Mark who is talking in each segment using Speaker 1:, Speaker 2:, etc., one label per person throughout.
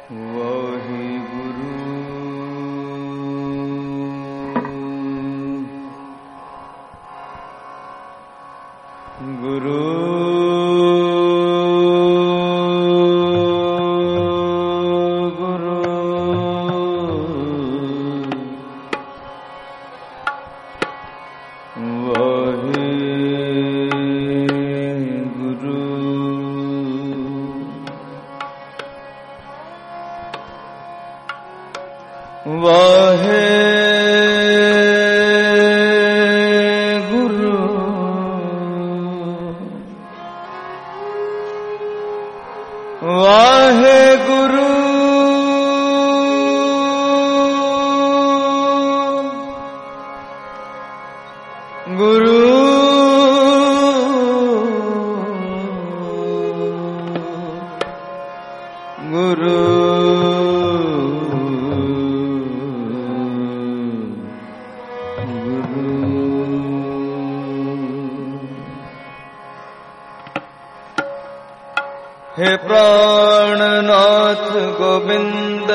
Speaker 1: हे प्राणनाथ गोविंद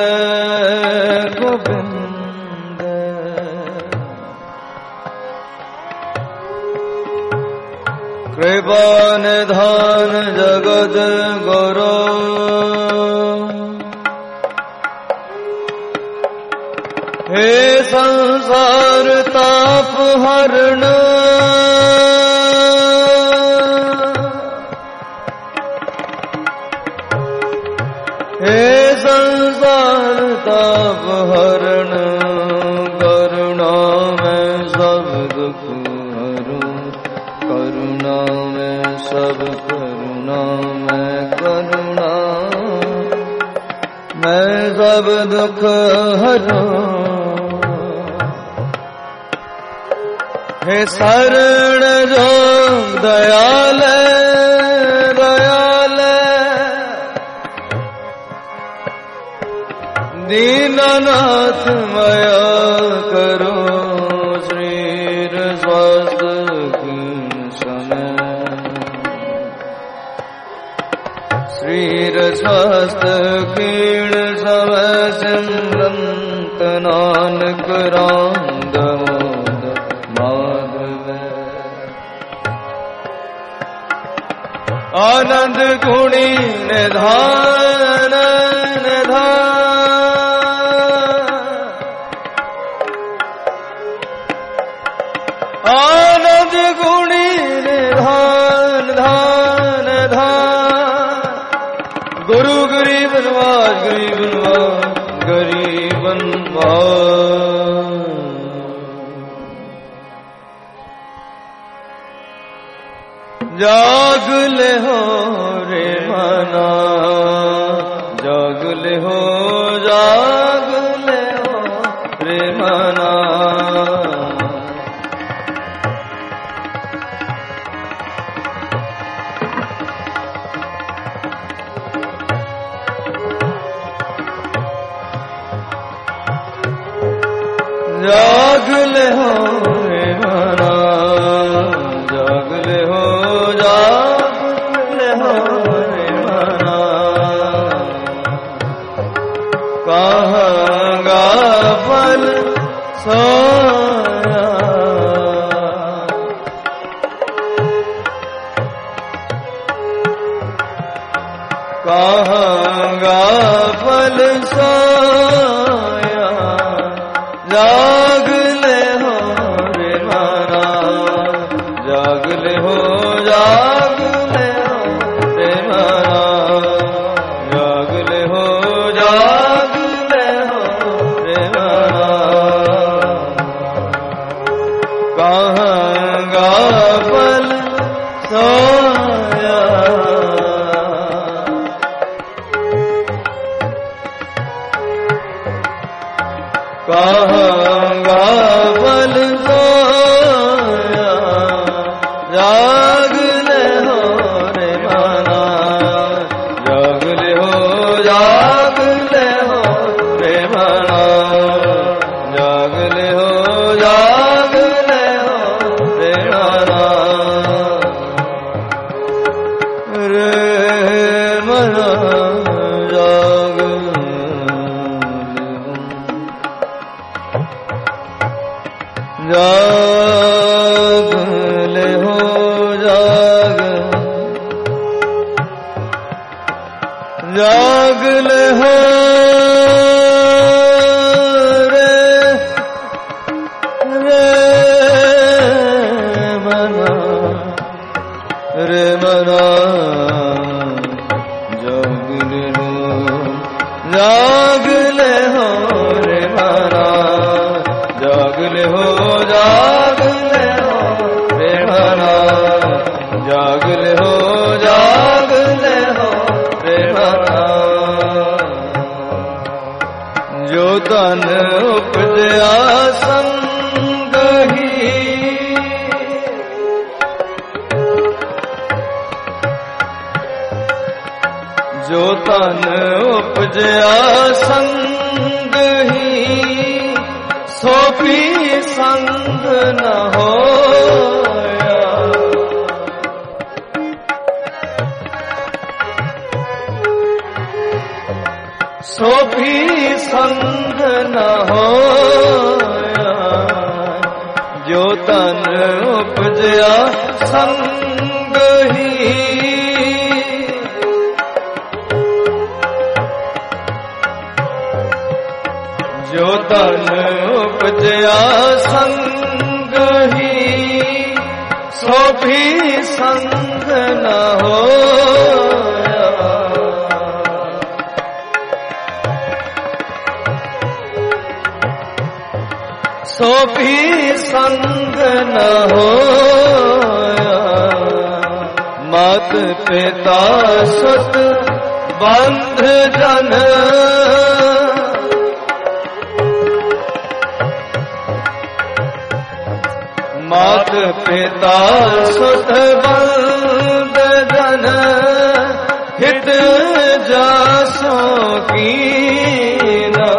Speaker 1: गोविंद, कृपा निधान जगत गुरु, हे संसार ताप हरण, हे संसार ताप हरण, करुणा में सब दुख हरूं, करुणा में सब, करुणा में करुणा मैं सब दुख हरूं। हे शरण जो दयाल दयाल, दीननाथ मया करो, शरीर स्वस्थ कीण समय, शरीर स्वस्थ कीण समय, सिमरंत नानक राम दामोदर माधव। आनंद गुणी निधान निधान, आनंद गुणी निधान धान धान, गुरु गरीब नवाज गरीब नवाज गरीब नवाज। जाग ले हो रे मना, जाग ले हो, जाग ले हो रे मना, जाग ले हो रे मना, जाग ले हो, जाग ले हो रे मना, कहाँ गाफल सोया, कहाँ गाफल सोया, जाग ले हो रे मना, जाग ले हो, जाग ले हो रे मना, जाग ले हो, जाग ले हो रे मना, कहाँ गाफल सोया, कहाँ गाफल सोया, जाग ले हो रे मना, जाग ले हो, जाग ले हो रे मना, जाग ले हो, जाग ले हो रे मना, रे मना जाग जाग ले हो जाग, जाग ले हो रे रे मना, रे मना, जाग ले हो, जाग ले हो रे मना, जाग ले हो, जाग ले हो रे मना, जाग ले हो, जाग ले हो रे मना। जो तन उपजया संग ही, जो तन उपजया संग ही, सो भी संग न होया। सो भी संग न होया, जो तन उपजया संग ही, जो तन उपजया संग ही, सो भी संग न होया। सो भी संग न होया। मात पिता सुत बंध जन, मात पिता सुत बंध जन, हित जासो कीना।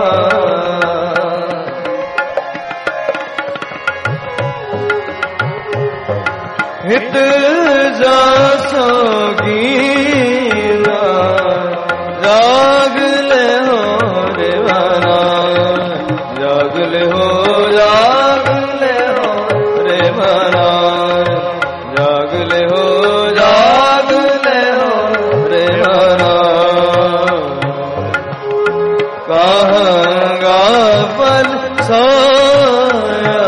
Speaker 1: हित जासो कीना, जाग ले हो रे मना, जाग ले हो, जाग ले हो रे मना, जाग ले हो, जाग ले हो रे मना। कहंगा पल सोया,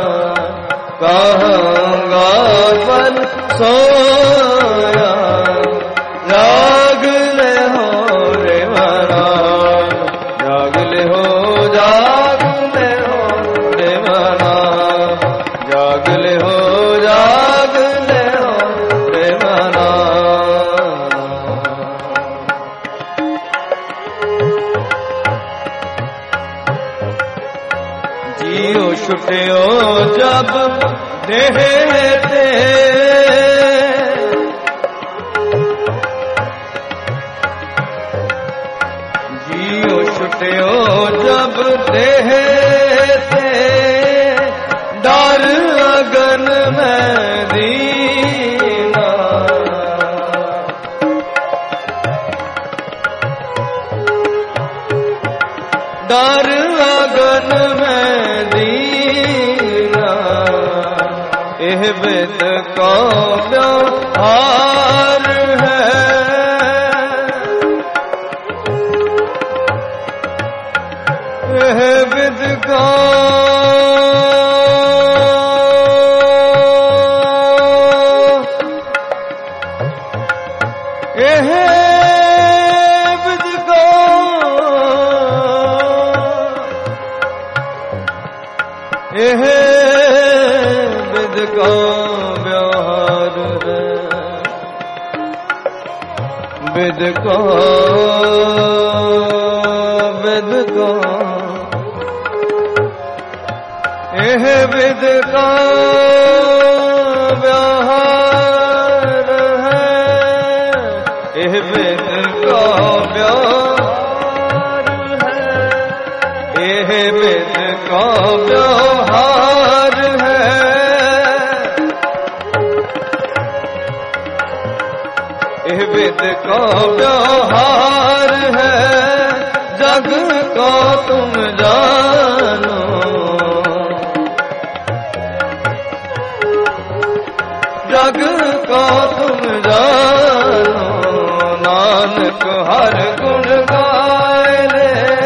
Speaker 1: कहंगा पल सोया, जाग ले हो रे मना, जाग ले हो, जाग ले हो रे मना, जाग ले हो, जाग ले हो रे मना। जियो छुट्यो जब देह ते, जियो छुट्यो जब देह ते, डर अगन में दीना। डर अगन में दीना, एह बिद को व्यवहार है। एह बिद को एह बिद को एह बिद को व्यवहार है। बिद को बिद को एह बिद का व्यवहार है। एह बिद का व्यवहार है। एह बिद का व्यवहार है। एह बिद का व्यवहार है। जग को तुम जानो, को तुम जानो, नानक हर गुण गाए ले।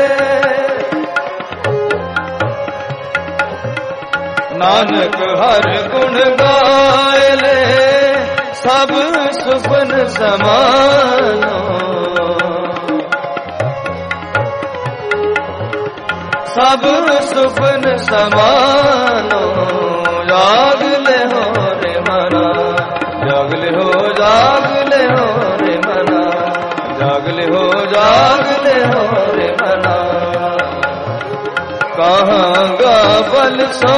Speaker 1: नानक हर गुण गाए ले, सब सुपन समानो। सब सुपन समानो, जाग ले हो रे मना, जाग ले हो रे मना, जाग ले हो रे मना। कहाँ गा बल सो,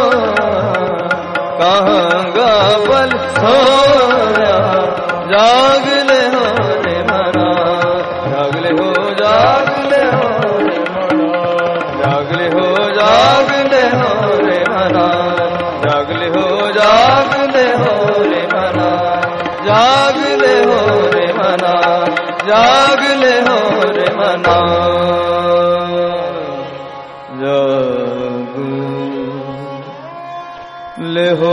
Speaker 1: कहाँ गा बल सोया, जाग ले हो रे मना, जाग ले हो रे मना, जाग ले हो रे मना, जाग ले हो रे मना, जाग ले रे मना, जाग ले रे मना, जाग ले हो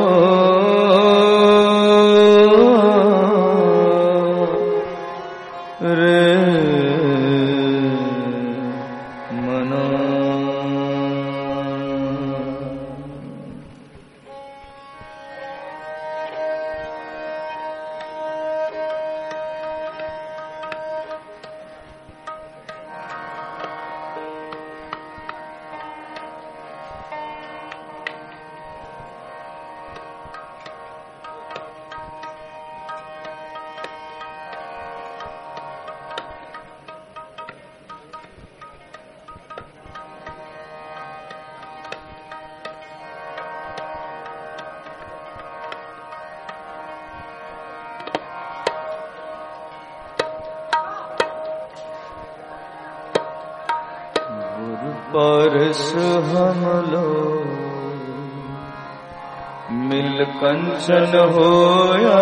Speaker 1: रे मना। परस हम लोग मिल कंचन होया,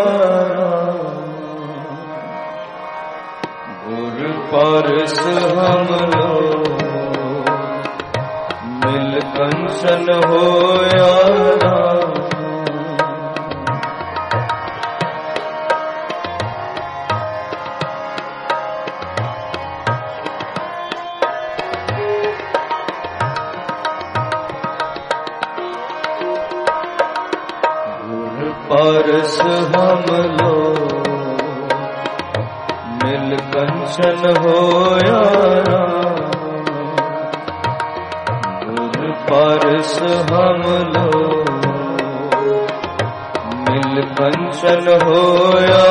Speaker 1: गुर परस हम लोग मिल कंचन होया। परस हम लोग मिल कंचन होया, गुर परस हम लोग मिल कंचन होया।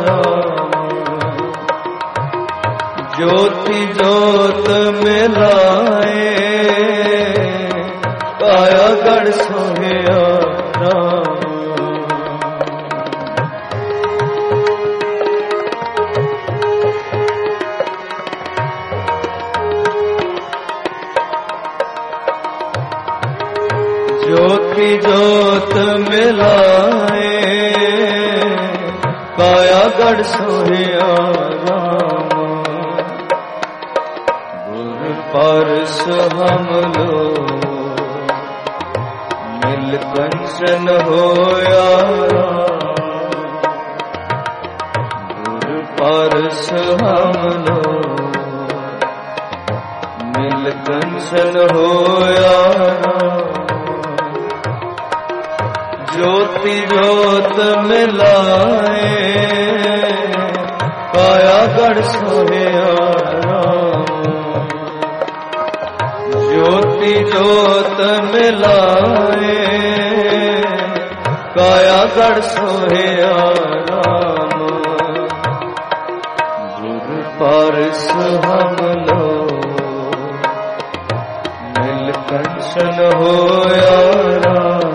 Speaker 1: ज्योति ज्योत मिलाए, काया गढ़ सोया राम। ज्योति ज्योत मिलाए, काया गढ़ सोया राम। गुर परस हम लोग मिल कंचन होया, गुर परस हम लोग मिल कंचन होया। ज्योति ज्योत मिलाए, काया गढ़ सोया राम। ज्योति ज्योत मिलाए, काया गढ़ सोया राम। गुर परस हम लोग मिल कंचन होया राम।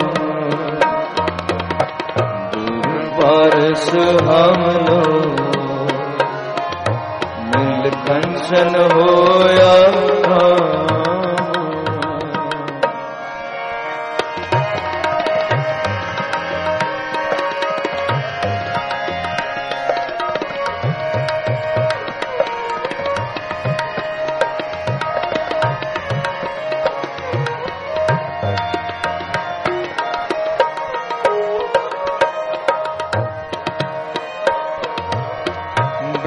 Speaker 1: परस हम लोग मिल कंचन होया।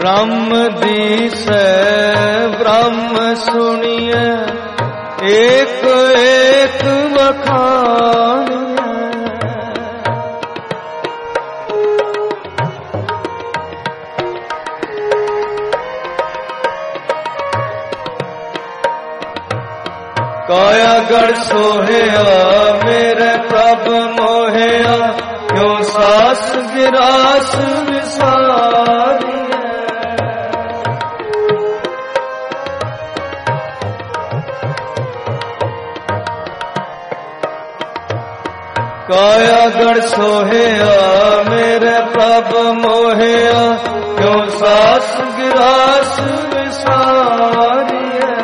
Speaker 1: ब्रह्म दिसै ब्रह्म सुनिए एक एक बखान काया गढ़ सोहया मेरे प्रभ मोहया क्यों सास गिरास विसारी काया गढ़ सोहया मेरे प्रभ मोहया क्यों सास गिरास विसारी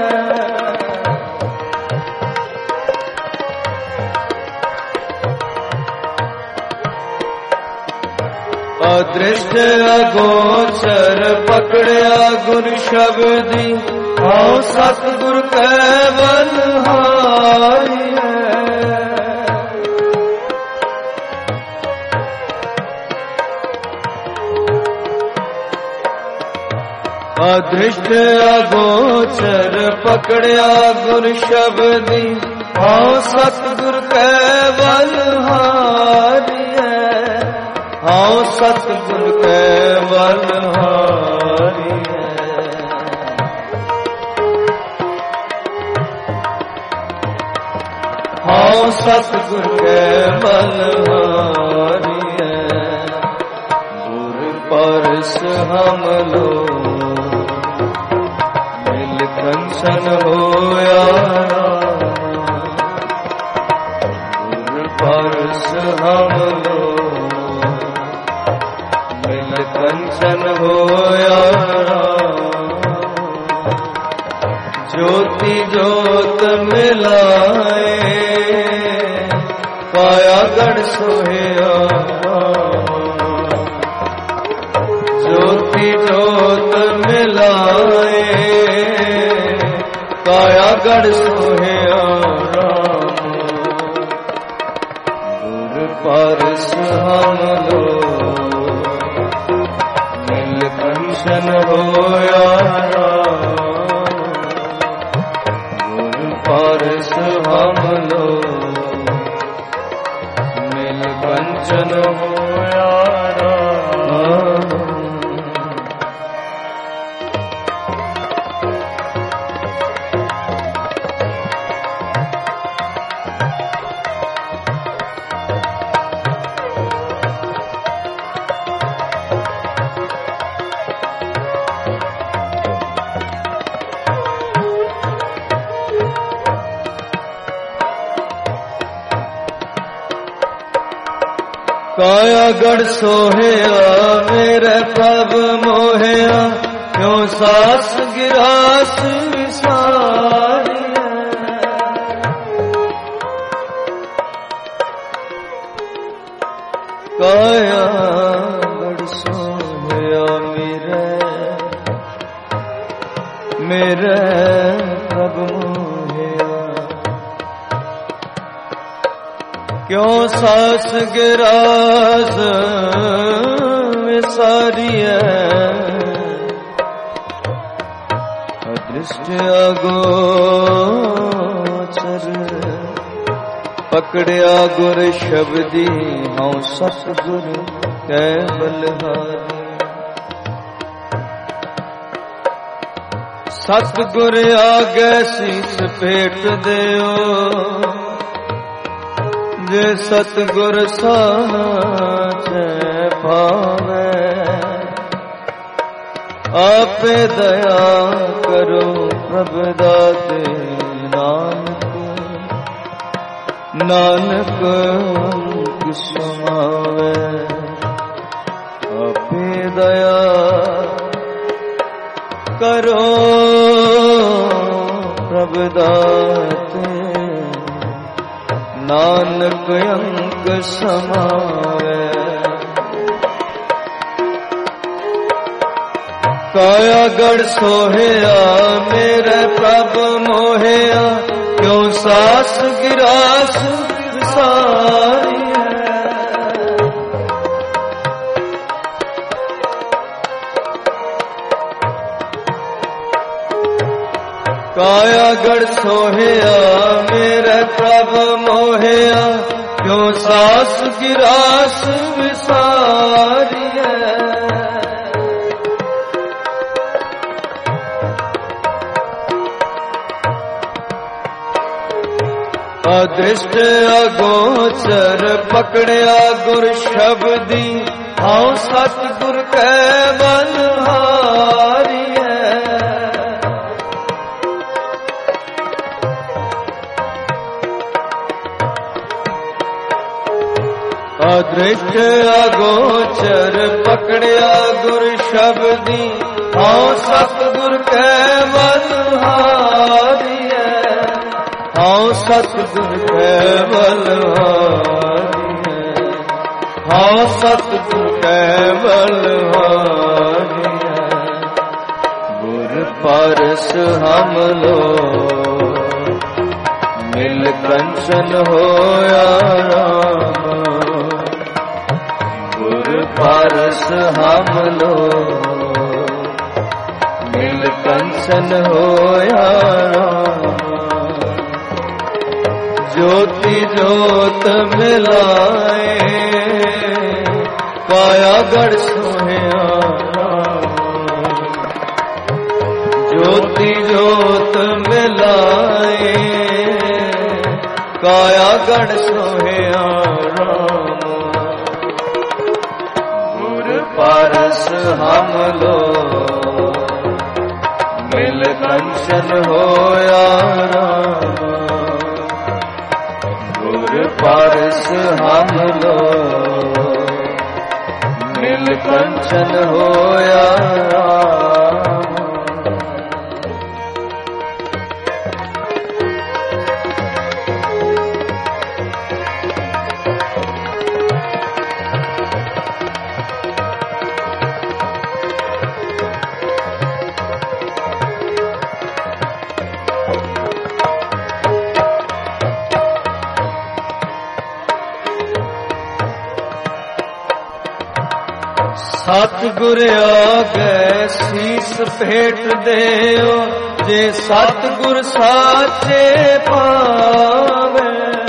Speaker 1: अदृष्ट अगोचर पकड़िया गुर शब्दी आओ सतगुर कैवल हारी अदृष्ट अगोचर पकड़िया गुर शब्दी आओ सतगुर कैवल हारी आओ सतगुर कैवल हारी आओ सतगुर कैवल हारी गुर परस हम लोग मिल कंचन होया गुर परस हम लोग कंचन होया ज्योति ज्योत मिलाए काया गढ़ सोहया ज्योति ज्योत मिलाए काया गढ़ सोहया गुर परस हम लोग कंचन होया गुर परस हम लोग मिल कंचन होया काया गढ़ सोहया मेरे प्रभ मोहया क्यों सास गिरास विसारी काया गढ़ सोहया मेरे प्रभ क्यों सास गिरास विसारी अदृष्ट अगोचर पकड़िया गुर शब्दी हाँ सतगुर कैवल हारी सतगुर आगे शीस भेट देओ जे सतगुर साचे पावे आपे दया करो प्रभ दाते नानक अंक समावे आपे दया करो प्रभ दाते नानक अंक समावे काया गढ़ सोहया मेरे प्रभ मोहया क्यों सास गिरास विसारी काया गढ़ सोहिया मेरे प्रभ मोहिया क्यों सास गिरास विसारिया अदृष्ट अगोचर पकड़िया गुर शब्दी हाँ सतगुर कै बलहारी है अदृष्ट अगोचर पकड़िया गुर शब्दी हाँ सतगुर कै बलहारी है हाँ सतगुर कै बलहारी है हाँ सतगुर कै बलहारी है गुर पारस हम लो मिल कंचन होया राम गुर पारस हम लो मिल कंचन होया राम ज्योति ज्योत मिलाए काया गढ़ सोहिया ज्योति ज्योत मिलाए काया गढ़ सोहिया राम गुर पारस हम लो मिल कंचन होया राम गुर पारस हम लो मिल कंचन होया राम सतगुर आगे शीस भेट देओ जे सतगुर साचे पावे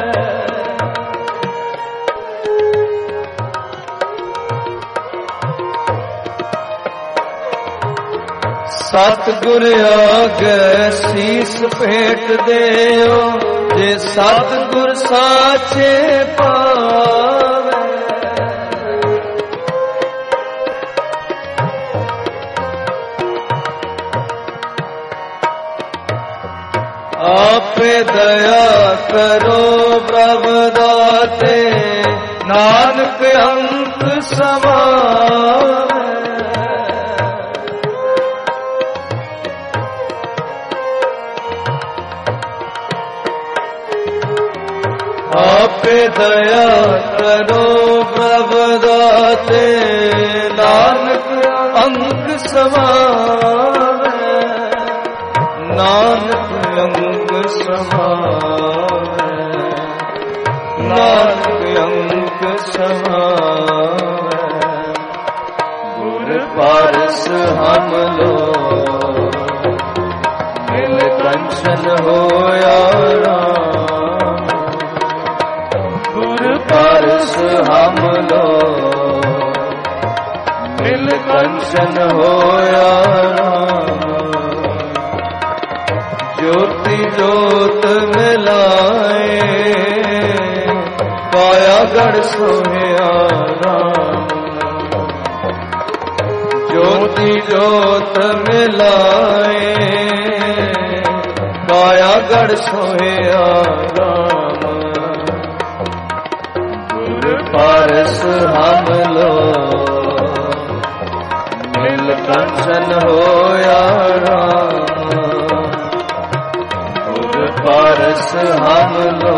Speaker 1: सतगुर आगे शीस भेट देओ जे सतगुर साचे पावे आपे दया करो प्रभु दाते नानक अंक समावे आपे दया करो प्रभु दाते नानक अंक समावे नानक अंग समावे नानक अंग समावे गुर पारस हम लो मिल कंचन होया राम गुर पारस हम लो मिल कंचन होया राम ज्योति ज्योत मिलाए काया गढ़ सोहिया राम ज्योति ज्योत मिलाए काया गढ़ सोहिया राम गुर पारस हम लो मिल कंचन होया राम पारस हम लो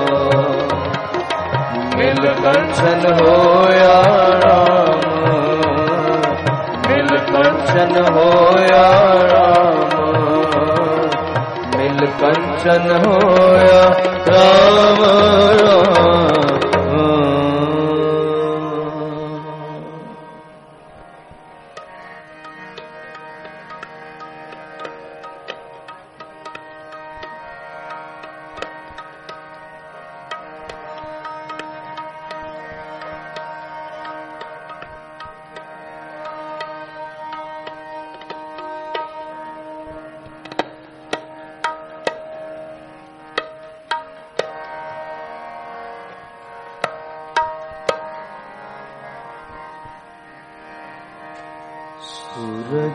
Speaker 1: मिल कंचन होया राम मिल कंचन होया राम मिल कंचन होया राम राम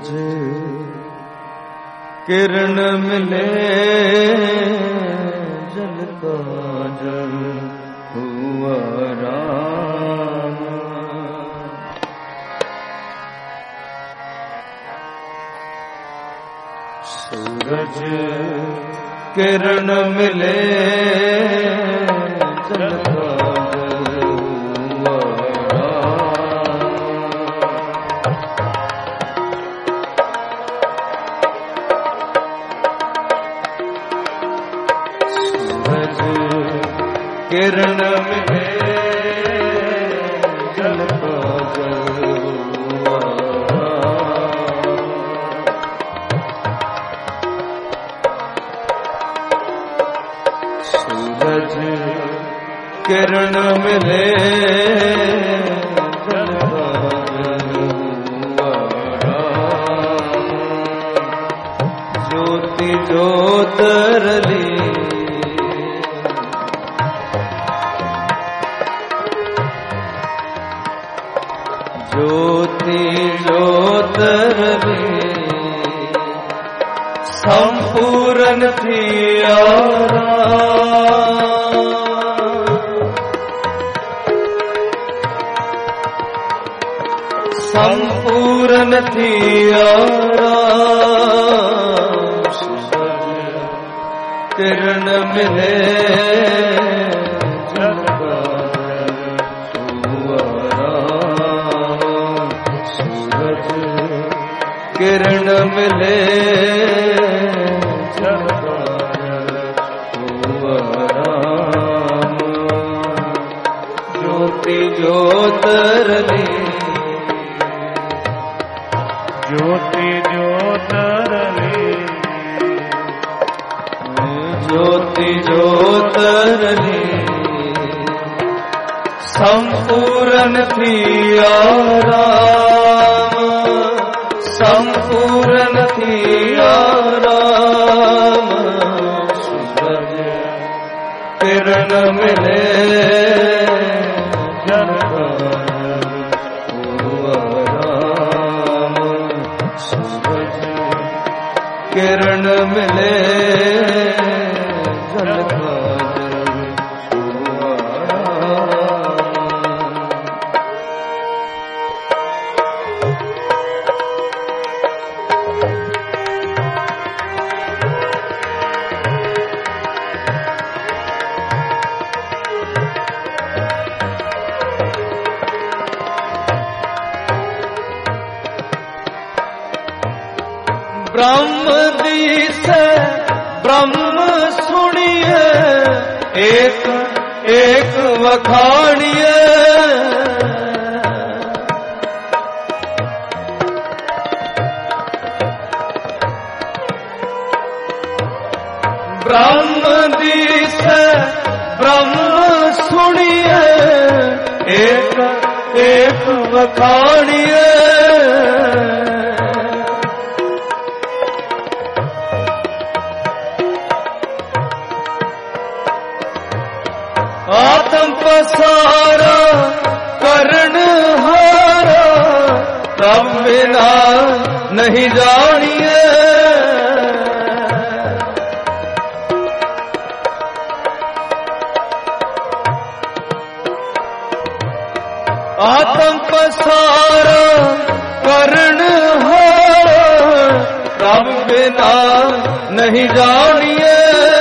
Speaker 1: सूरज किरण मिले जल का जल हुआ राम। सूरज किरण मिले जल का जल हुआ राम। सूरज किरण मिले जल का जल हुआ राम। सूरज किरण मिले जल का जल हुआ राम। ज्योति ज्योतरली ज्योति ज्योतरली संपूर्ण थी संपूर्ण थी किरण मिले जल का जल हुआ राम। सूरज किरण मिले जल का जल हुआ राम। ज्योति ज्योतरली ज्योति ज्योतरली ज्योति ज्योतरली संपूर्ण थी राम। संपूर्ण थी राम। सूरज किरण मिले जल का जल हुआ राम। सूरज किरण मिले जल का जल हुआ राम। ब्रह्म दीस ब्रह्म सुनिए एक एक वखाणिए। ब्रह्म दीस ब्रह्म सुनिए एक एक वखाणिए। आत्म पसारा करण हारा तब बिना नहीं जानिए। आत्म पसारा करण हारा तब बिना नहीं जानिए।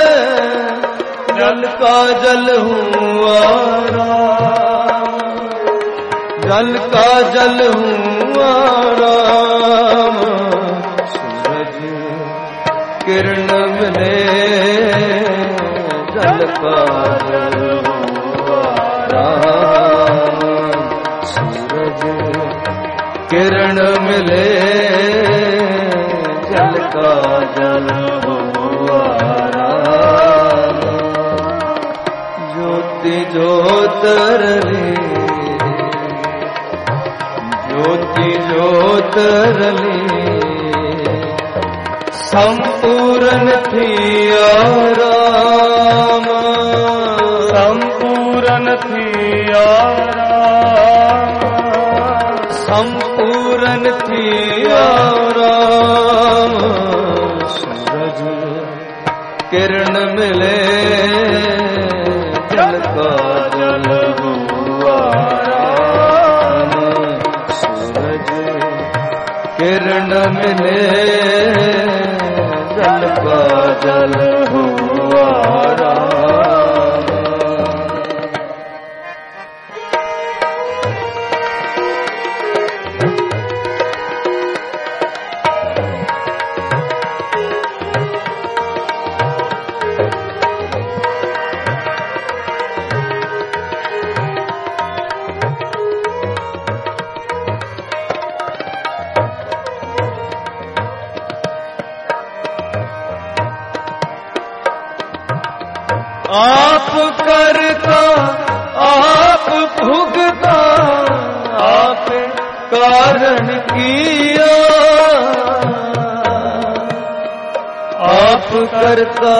Speaker 1: जल का जल हुआ राम। जल का जल हुआ राम। सूरज किरण मिले जल का जल हुआ राम। सूरज किरण मिले जल का जल हुआ राम। ज्योति ज्योतरली ज्योति ज्योतरली संपूर्ण थी राम। संपूर्ण थी राम। संपूर्ण थी राम। किरण मिले जल का जल हुआ राम। सूरज किरण मिले जल का जल हुआ राम। आप करता आप भुगता आप कारण किया। आप करता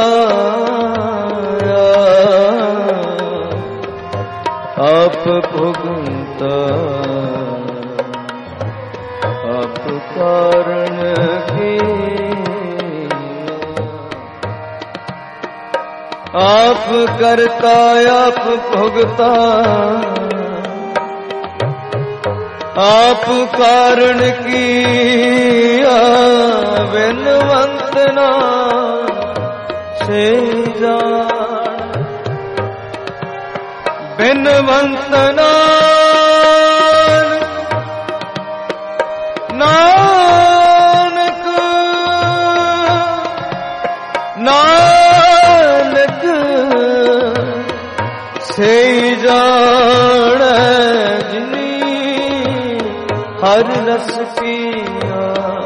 Speaker 1: आप भुगता आप कारण किया। आप करता आप भुगता आप कारण किया। बिनवंत ना से जान बिनवंत नानक नानक से जान जिनी हर रस पिया।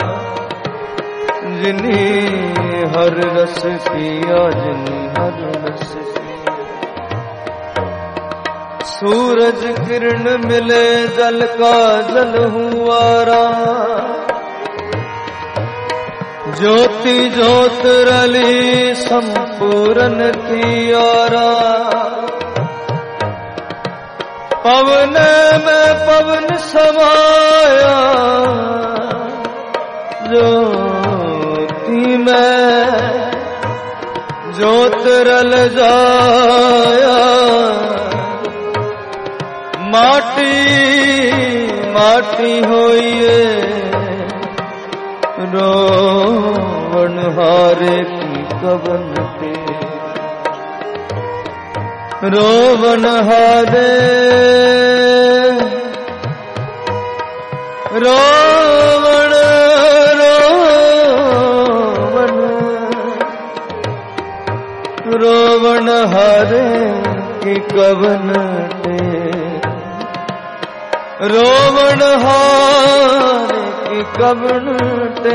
Speaker 1: जिनी हर रस पिया जिनी हर रस पिया। सूरज किरण मिले जल का जल हुआ राम। ज्योति ज्योत रली संपूर्ण किया राम। पवन में पवन समाया ज्योति में ज्योत रल जाया। माटी माटी होइए रोवन हारे की कवन पे। रोवन हारे रोवन रोवन रोवन हारे की कवन पे। रोवन हारे की कवन पे।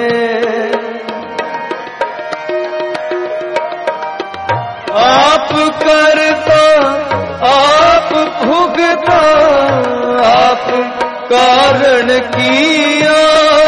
Speaker 1: आप करता आप भुगता आप कारण किया।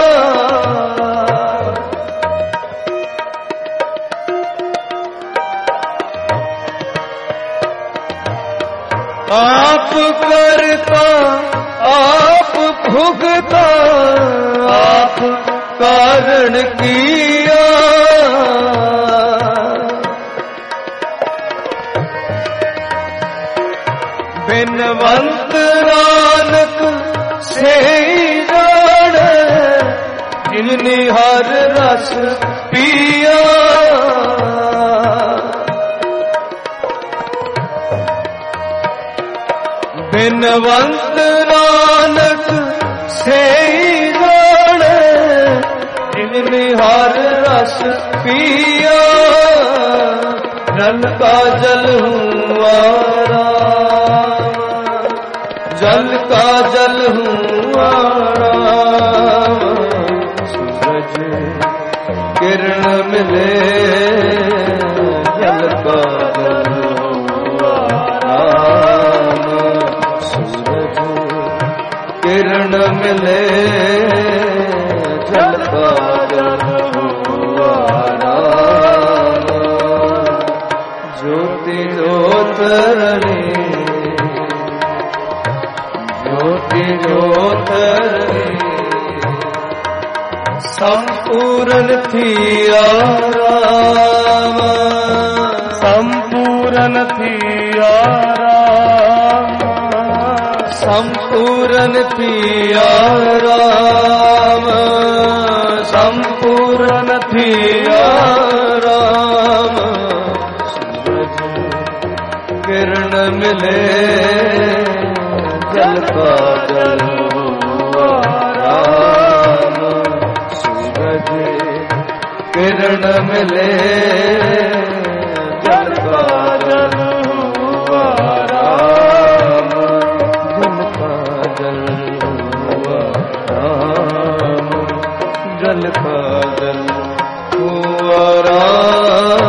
Speaker 1: आप करता आप भुगता आप कारण किया। बिनवंत नानक से जान जिनने हर रस पिया। बिनवंत नानक से जान जिनने हर रस पिया। जल का जल हुआ राम। जल का जल हुआ राम। सूरज किरण मिले जल का जल हुआ राम। सूरज किरण मिले जल का जल हुआ राम। ज्योति ज्योत रली ज्योति ज्योत रली संपूर्ण थिया राम,
Speaker 2: संपूर्ण थिया राम,
Speaker 1: संपूर्ण थिया राम, संपूर्ण थिया राम। सूरज किरण मिले जल का जल हुआ राम, सूरज किरण मिले जल का जल हुआ राम, जल का जल हुआ राम, जल का जल हुआ राम।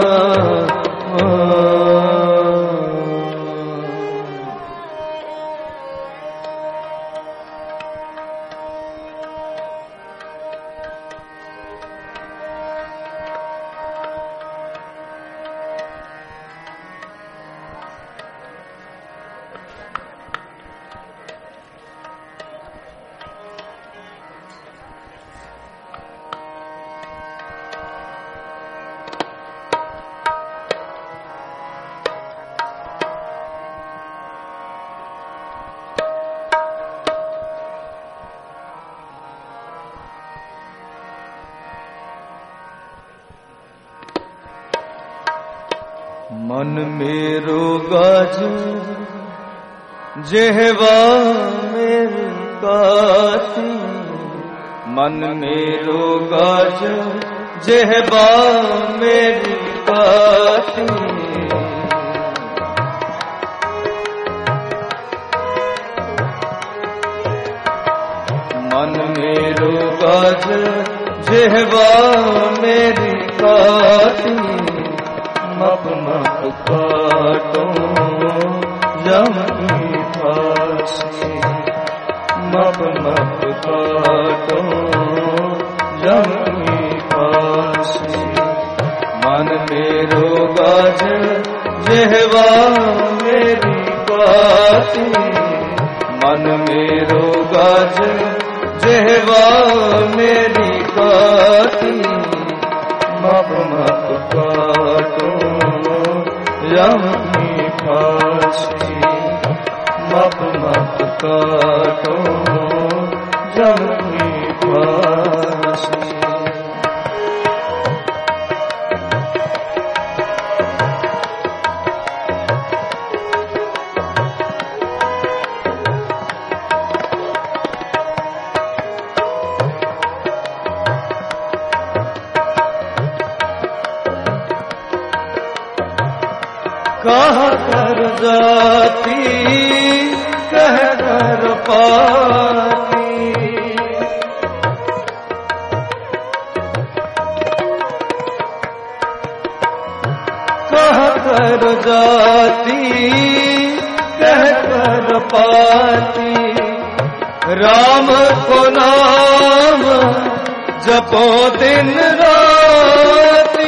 Speaker 1: मन मेरो गाज जेहवा मेरी काती, मन मेरो गाज जेहवा मेरी काती। मन मेरो गाज जेहवा मेरी काती, मप मप काटो जम की फांसी, मप मप काटो जम की फांसी। मन मेरो गाज जेहवा मेरी काती, मन मेरो गाज जेहवा मेरी काती, मप मप काटो यम की फांसी, मप मप काटो यम की फांसी। कह कर जाती कह कर पाती, कह कर जाती कह कर पाती। राम को नाम जपो दिन राती,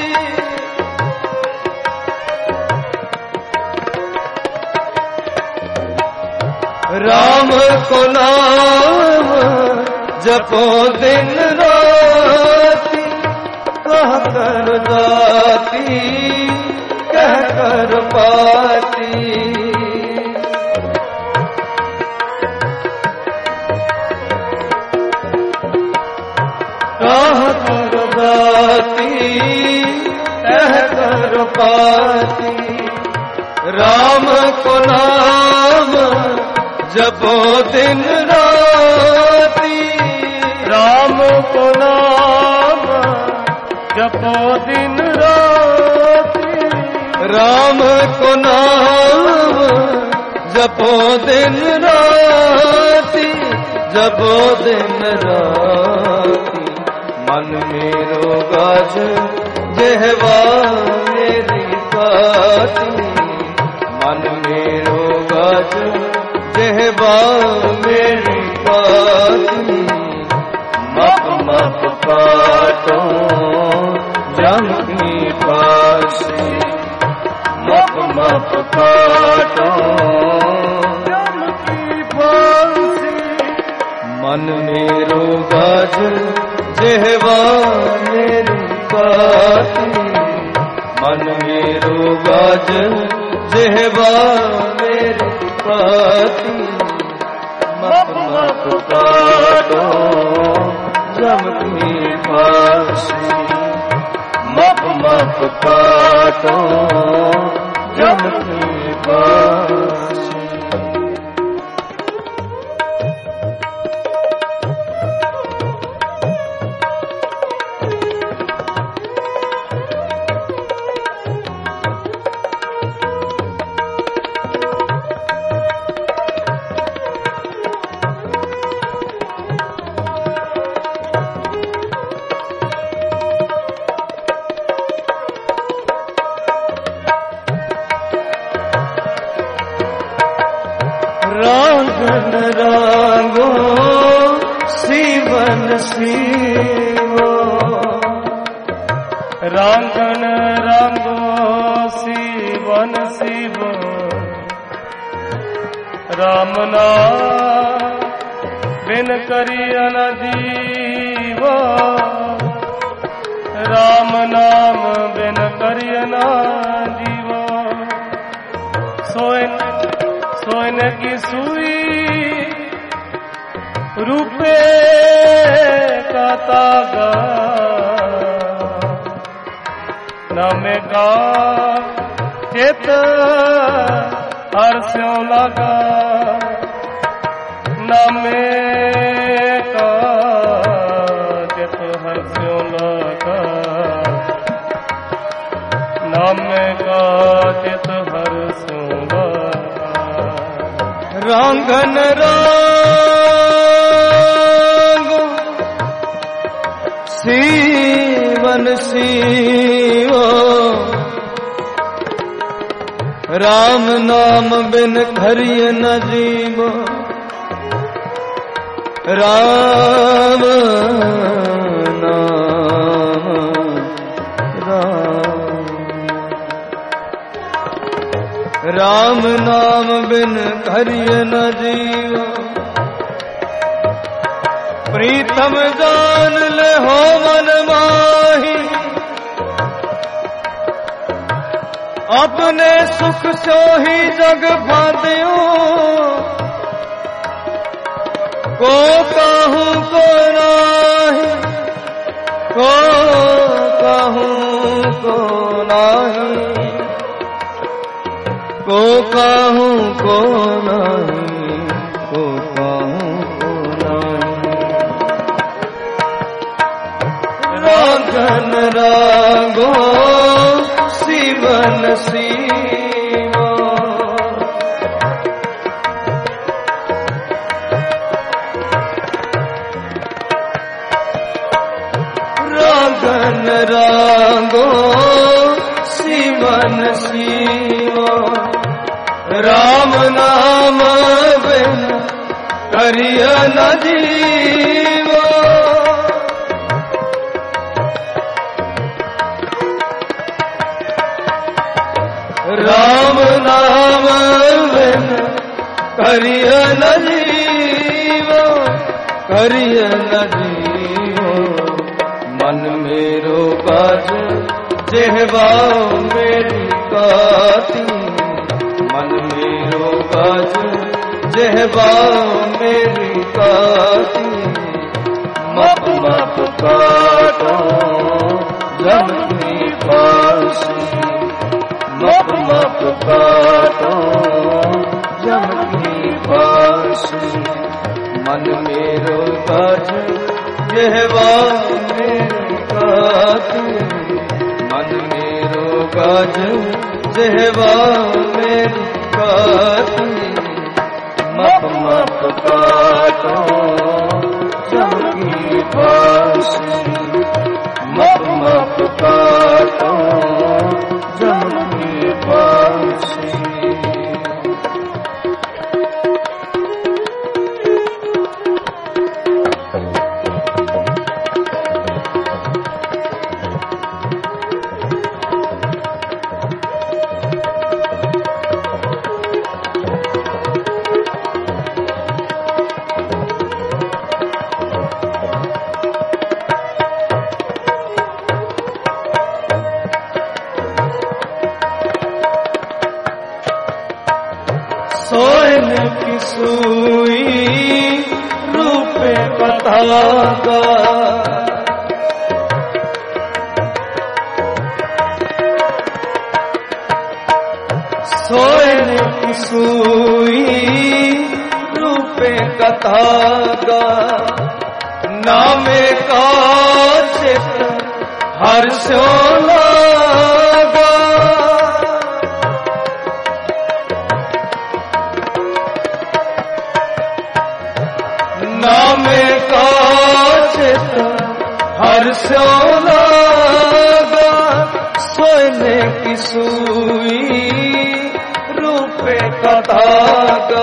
Speaker 1: राम को नाम जपो दिन राती। कह कर जाती कह कर पाती, कह कर जाती कह कर पाती। राम को नाम जपो दिन राती,
Speaker 2: राम को नाम जपो दिन राती,
Speaker 1: राम को नाम जपो दिन राती, जपो दिन राती। मन मेरो गाज जेहवा मेरी काती, मन मेरो गाज जेहवा मेरी काती। मप मप काटो जम की फांसी, मप मप काटो
Speaker 2: जम की फांसी।
Speaker 1: मन मेरो गाज जेहवा मेरी काती मन मेरो गाज जेहवा मेरी काती मप मप काटो जम की फांसी मप मप काटो जम की फांसी। रांगन रांगो सीवन सीवो
Speaker 2: रांगन रांगो सीवन सीवो राम नाम बिन करिया न जीवो राम नाम बिन करिया न जीवो सोने की सुई रूपे का तागा नामे का चित हर स्यों लगा नामे का चित हर स्यों लगा नामे का चित हर स्यों लगा।
Speaker 1: रांगन रांगो सीवन सीवो राम नाम बिन हरिय न जीवो राम नाम राम नाम बिन हरिय न जीवो प्रीतम जान ले हो मन माही अपने सुख सो ही जग फांदियो को कहूँ को नाही को कहूँ को नाही को कहूँ को नहीं को कहूँ को नहीं। रांगन रांगो सीवन सीवो रांगन रांगो सीवन सीवो राम नाम बिन करिय न जीवो राम नाम बिन करिय न जीवो करिय न जीवो मन मेरो काज जेहवा मेरी काती मन मेरो काज जेहवा मेरी काती मप मप काटो जम की फांसी मप मप काटो जम की फांसी मन मेरो काज जेहवा मेरी काती मन मेरो काज जेहवा मेरी काती मप मप काटो जम की फांसी मप मप काटो जम की फांसी। की सूई रूप कथा का, सोने की सूई रूप कथा का, नामे का चित हर्षो लागा, नामे का चित हर्षो लागा, सोने की सूई रूप कथा का,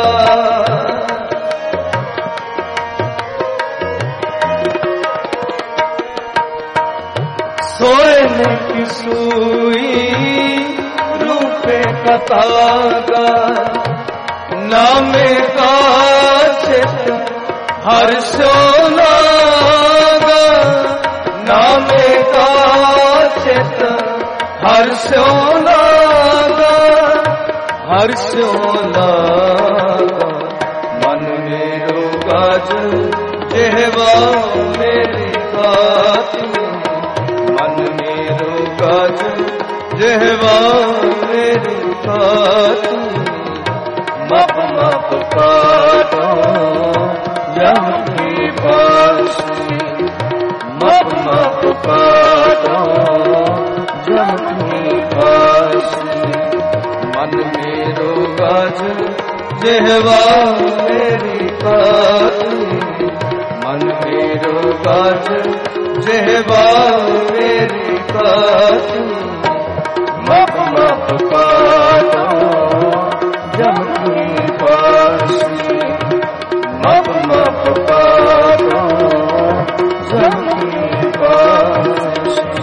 Speaker 1: सोने की सूई रूप कथा का, नामे का चित हर्षो लागा, नामे का चित हर्षो लागा, हर्षो लागा, मन मेरो गाज जेहवा मेरी खाती, मन मेरो गाज जेहवा मेरी खाती, मप मप काटो यम की बांसुरी, मप मप काटो यम की बांसुरी, मन मेरो गाज जेहवा मेरी खाती, मन मेरो गाज जेहवा मेरी खाती, मप मप काटो यम की बांसुरी, मप मप काटो यम की बांसुरी।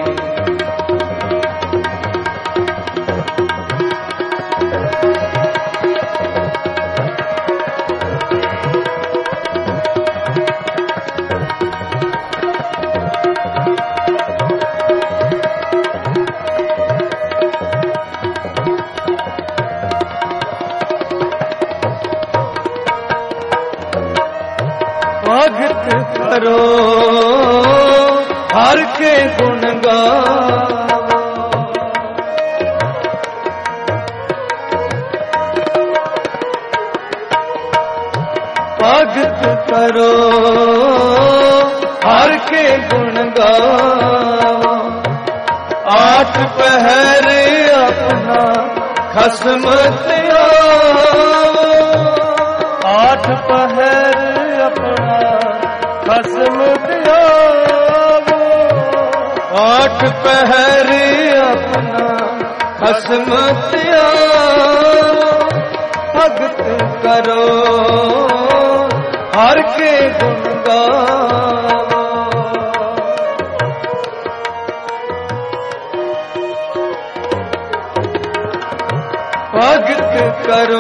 Speaker 1: भगत करो हर के गुण गाओ, भगत करो हर के गुण गाओ, आठ पहर अपना खस्म त्याओ, आठ पहर अपना खस्म त्याओ, आठ पहर अपना खस्म त्याओ, भगत करो हर के गुण गाओ, भगत करो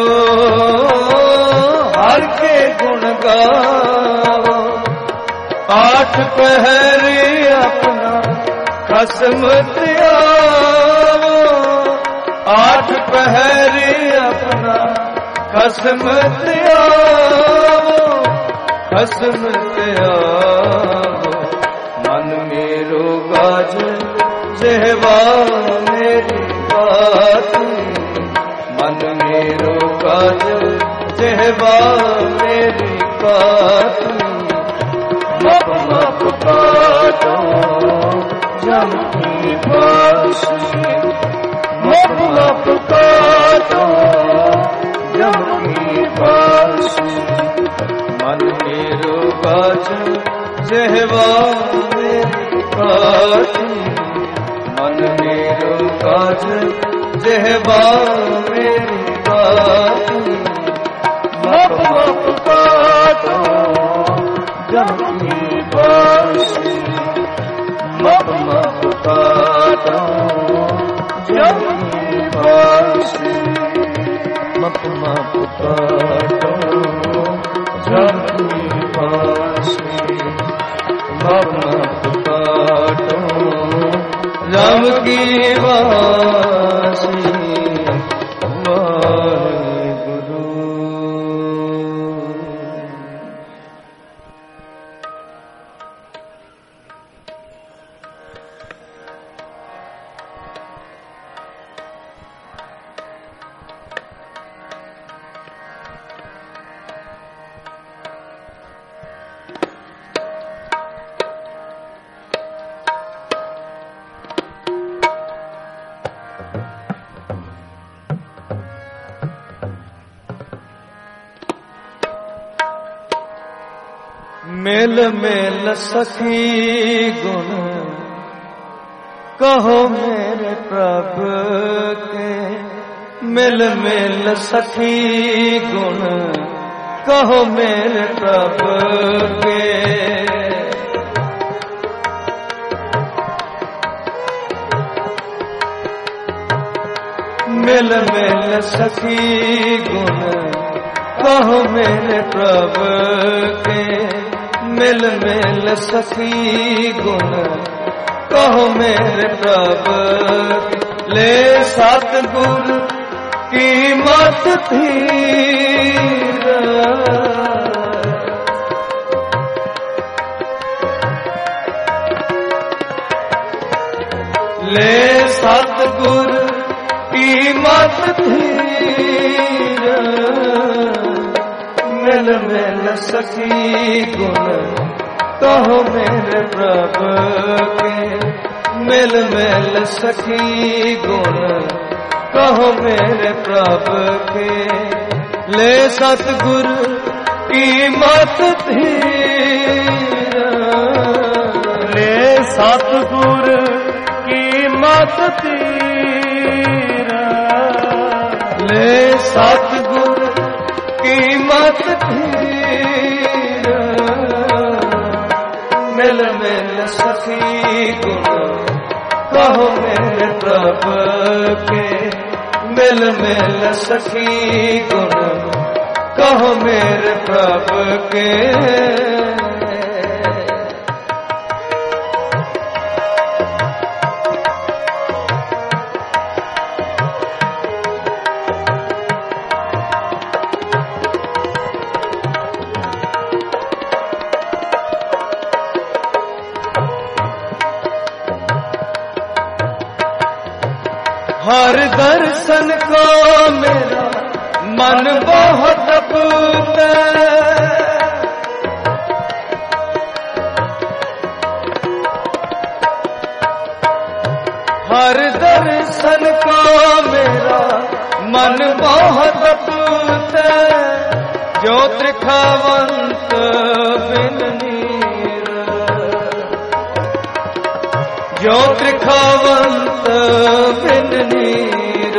Speaker 1: हर के गुण गाओ, आठ पहर अपना खस्म त्याओ, आठ पहर अपना खस्म त्याओ, खस्म त्याओ, मन मेरो गाज जेहवा मेरी बाती, मन मेरो गाज जेहवा मेरी बाती, मप मप काटो यम की बांसुरी, मप मप काटो यम की बांसुरी, मन मेरो गाज जेहवा मेरी बाती, मन मेरो गाज जेहवा मेरी बाती, मप मप काटो यम की बांसुरी, मप मप काटो यम की बांसुरी, मप मप काटो यम की बांसुरी, मप मप काटो यम की बांसुरी। वाहे गुरु। मिल मिल सखी गुण कहो मेरे प्रभु के, मिल मिल सखी गुण कहो मेरे प्रभु के। मिल मिल सखी गुण कहो मेरे प्रभु के, मिल मिल सखी गुण कहो मेरे प्रभु। ले सतगुरु की मत धीर, ले सतगुरु की मत धीर। मिल मिल सखी गुण कहो मेरे प्रभु के, मिल मिल सखी गुण कहो मेरे प्रभु के। ले सतगुरु की मत धीर,
Speaker 2: ले सतगुरु की मत धीर,
Speaker 1: ले सतगुरु की मत धीर। मिल मिल सखी गुण कहो मेरे प्रभु के, मिल मिल सखी गुण कहो मेरे प्रभु के। हर दर्शन को मेरा मन बहुत पूता, हर दर्शन को मेरा मन बहुत पूता। जो त्रिखावंत बिन नीर, जो त्रिखावंत बिन नीर।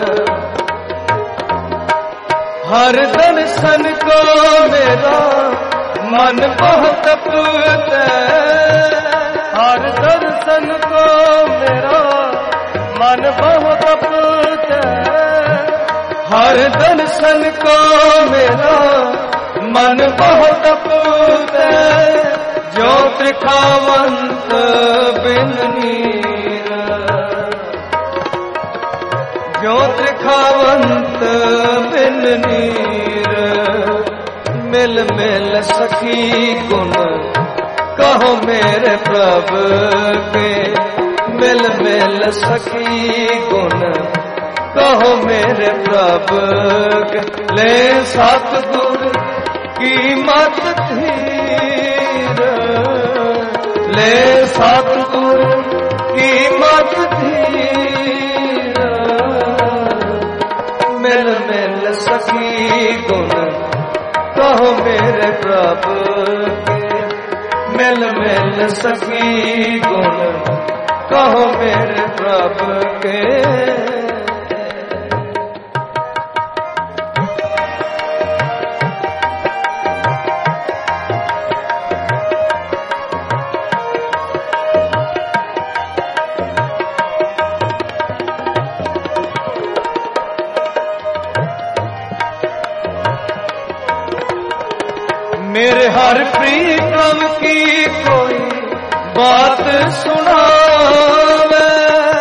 Speaker 1: हर दर्शन को मेरा मन बहुत पूता,
Speaker 2: हर दर्शन को मेरा मन बहुत पूता।
Speaker 1: हर दर्शन को मेरा मन बहुत पूता। जो त्रिखावंत बिन नीर, जो त्रिखावंत बिन नीर। मिल मिल सखी गुण कहो मेरे प्रभु के, मिल मिल सखी गुण कहो मेरे प्रभु के। ले सतगुरु की मत धीर, ले सतगुरु की मत धीर। मिल मिल सखी गुण कहो मेरे प्रभु के, मिल मिल सखी गुण कहो मेरे प्रभु के। मेरे हर प्रीतम की कोई बात सुनावे,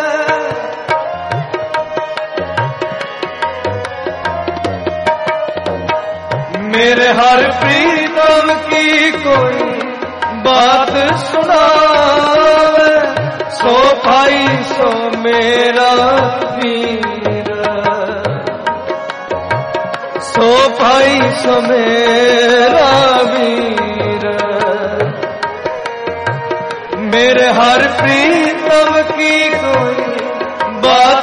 Speaker 1: मेरे हर प्रीतम की कोई बात सुनावे। सो भाई सो मेरा वीर, सो भाई सो मेरा वीर। मेरे हर प्रीतम की कोई बात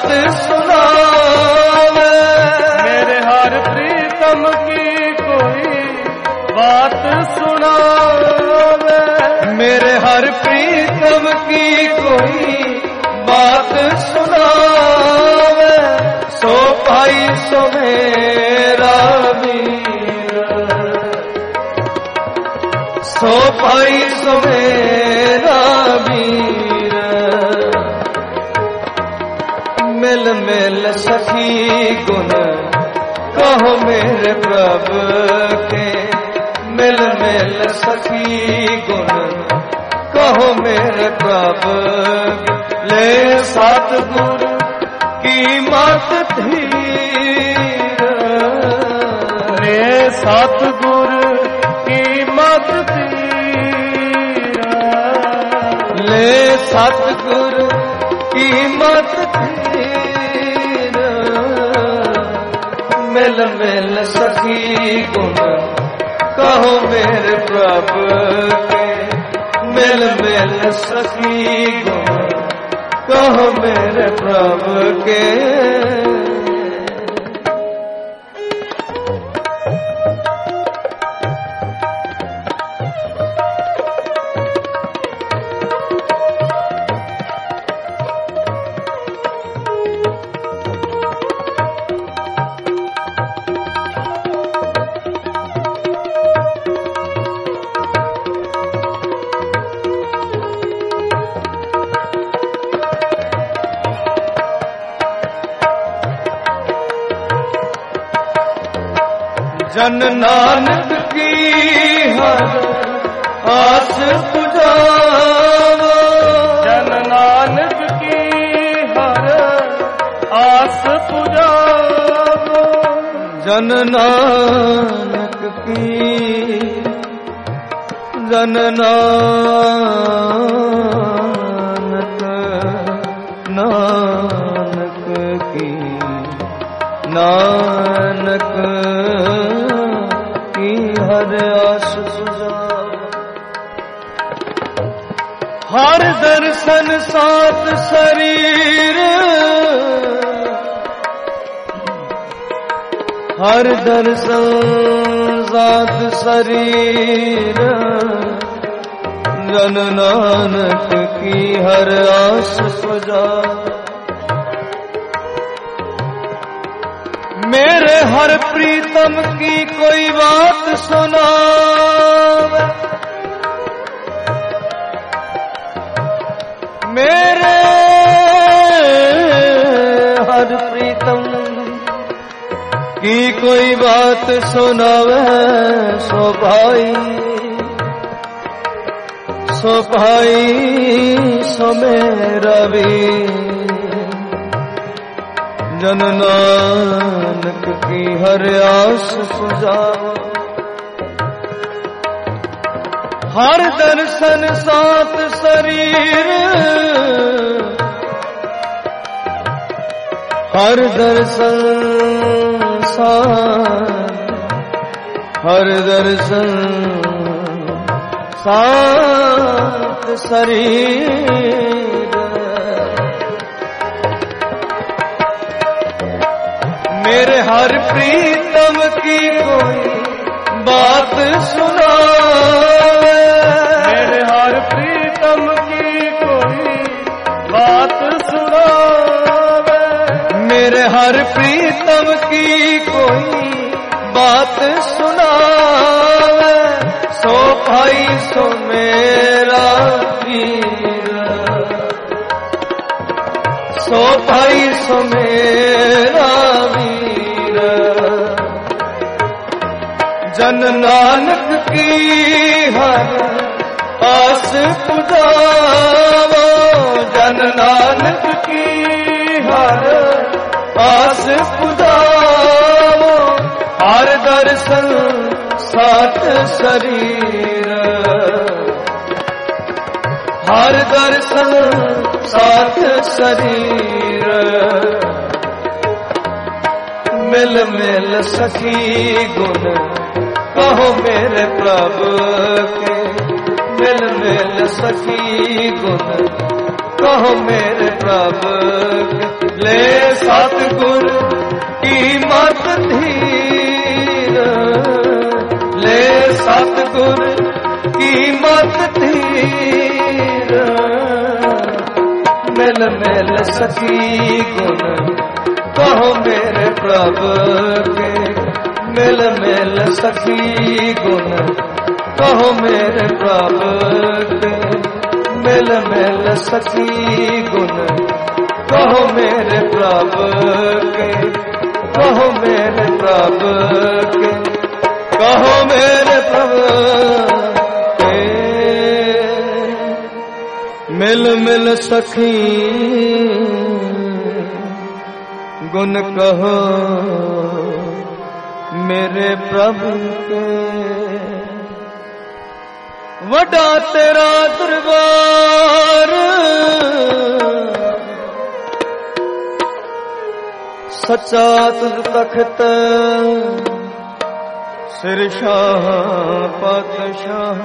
Speaker 1: सुनावे,
Speaker 2: मेरे हर प्रीतम की कोई बात सुनावे।
Speaker 1: मेरे हर प्रीतम की कोई बात सुनावे, सो भाई सो मेरा वीर, सो भाई सो मेरा वीर। मिल मिल सखी गुण कहो मेरे प्रभु के, मिल मिल सखी गुण कहो मेरे प्रभु। ले सतगुरु की मत धीर,
Speaker 2: ले सतगुरु की मत धीर,
Speaker 1: ले सतगुरु की मत धीर। मिल मिल सखी गुण कहो मेरे प्रभु के, मिल मिल सखी गुण कहो मेरे प्रभु के। जन नानक की हर आस पुजावो,
Speaker 2: जन नानक की हर आस पुजावो।
Speaker 1: जन नानक की, जन नानक, नानक की, नानक हर आस सुजाओ। हर दर्शन सात शरीर, हर दर्शन सात शरीर। जन नानक की हर आस सुजाओ। मेरे हर प्रीतम की कोई बात सुनावे, मेरे हर प्रीतम की कोई बात सुनावे। सो भाई सो भाई सो मेरा वीर। जन नानक की हर आस सुजाओ। हर दर्शन सात शरीर, हर दर्शन सात, हर दर्शन सात शरीर। मेरे हर प्रीतम की कोई बात सुनावे,
Speaker 2: मेरे हर प्रीतम की कोई बात सुनावे।
Speaker 1: मेरे हर प्रीतम की कोई बात सुनावे। सो भाई सो मेरा वीर, सो भाई सो मेरा वीर। जन नानक की हर आस पुजावो, जन नानक की हर आस पुजावो। हर दर्शन सात शरीर, हर दर्शन सात शरीर। मिल मिल सखी गुण कहो मेरे प्रभु के, मिल मिल सखी गुण कहो मेरे प्रभु के। ले सतगुरु की मत धीर, ले पीर मिल मिल सखी गुण कहो मेरे प्रभु के मिल मिल सखी गुण कहो मेरे प्रभु के मिल मिल सखी गुण कहो मेरे प्रभु के कहो मेरे प्रभु के कहो मेरे प्रभु के मिल मिल सखी गुण कहो मेरे प्रभु के वडा तेरा दरबार सच्चा तुझ तख्त सिर शाह पातशाह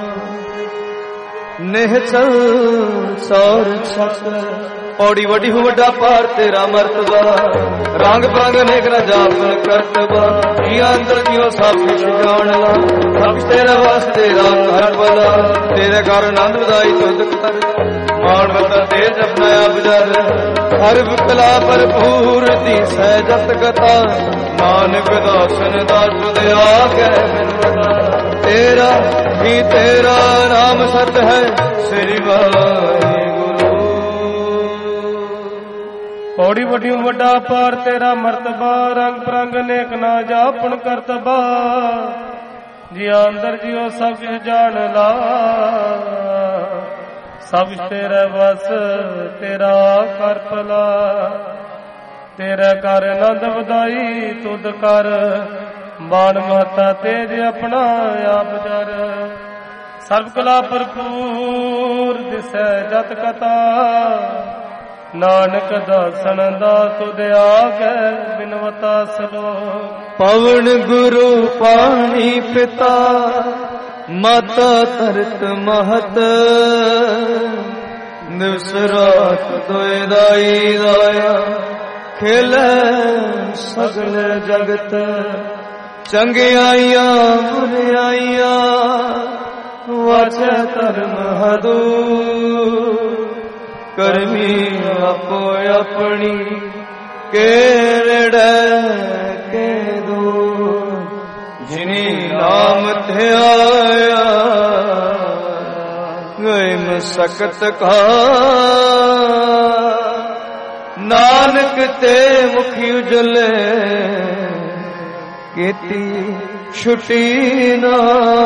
Speaker 1: निहचल सौर छत पौड़ी वडी हूँ वड्डा पार तेरा मर्तबा रंग बरंग अनेक न जापन करतबा जिया अंदर जियो सब कुछ जान ला सब तेरा वास्ते राम हर बला तेरे घर आनंद बधाई तुद कर मान बता तेज अपनाया बजर हर विकला भरपूर दी सहजत कथा नानक दासन दास दया के बिनता तेरा ही तेरा नाम सत है श्री वाहिगुरु
Speaker 2: पौड़ी वड्डी वड्डा पार तेरा मर्तबा रंग परंग अनेक ना जापन करतबा जिया अंदर जियो सब कुछ जान ला सब तेरे बस तेरा कर भला तेरा कर आनंद वधाई तुद कर बाण महता तेज अपना आप जर सर्व कला भरपूर दिसै जत कथा नानक दासन दा तुद आगे बिनवता सलो
Speaker 1: पवन गुरु पानी पिता माता तरत महत दिवस रात दोए दाई दाया खेले सगल जगत चंगियाइया बुराइया वाचे धर्म हदूर करमी आपो अपनी केरड़ के दो जिनी नाम थे आया गए मसकत का नानक ते मुखी उजले केती छुटी ना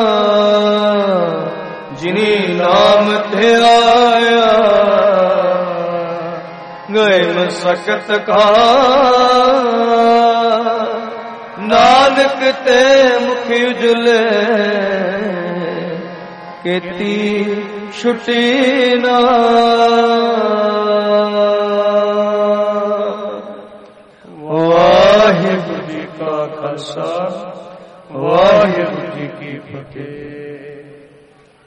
Speaker 1: जिनी नाम थे आया गए मसकत का नानक ते मुखी उजले केती छुटी ना
Speaker 2: वाहिगुरु जी का खालसा वाहिगुरु जी की फतेह।